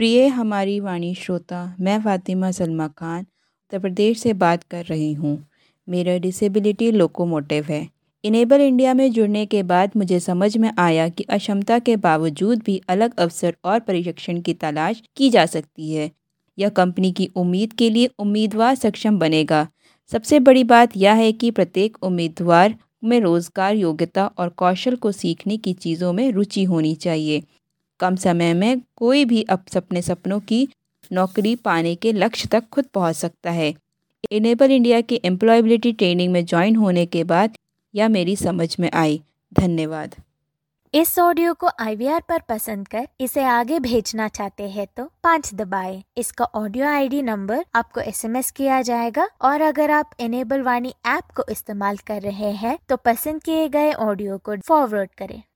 प्रिय हमारी वाणी श्रोता, मैं फ़ातिमा सलमा खान उत्तर प्रदेश से बात कर रही हूँ। मेरा डिसेबिलिटी लोकोमोटिव है। इनेबल इंडिया में जुड़ने के बाद मुझे समझ में आया कि अक्षमता के बावजूद भी अलग अवसर और प्रशिक्षण की तलाश की जा सकती है। यह कंपनी की उम्मीद के लिए उम्मीदवार सक्षम बनेगा। सबसे बड़ी बात यह है कि प्रत्येक उम्मीदवार में रोज़गार, योग्यता और कौशल को सीखने की चीज़ों में रुचि होनी चाहिए। कम समय में कोई भी अपने सपनों की नौकरी पाने के लक्ष्य तक खुद पहुंच सकता है। इनेबल इंडिया की एम्प्लॉयबिलिटी ट्रेनिंग में ज्वाइन होने के बाद यह मेरी समझ में आई। धन्यवाद। इस ऑडियो को IVR पर पसंद कर इसे आगे भेजना चाहते हैं तो 5 दबाएं। इसका ऑडियो ID नंबर आपको SMS किया जाएगा और अगर आप इनेबल वाणी ऐप को इस्तेमाल कर रहे हैं तो पसंद किए गए ऑडियो को फॉरवर्ड करें।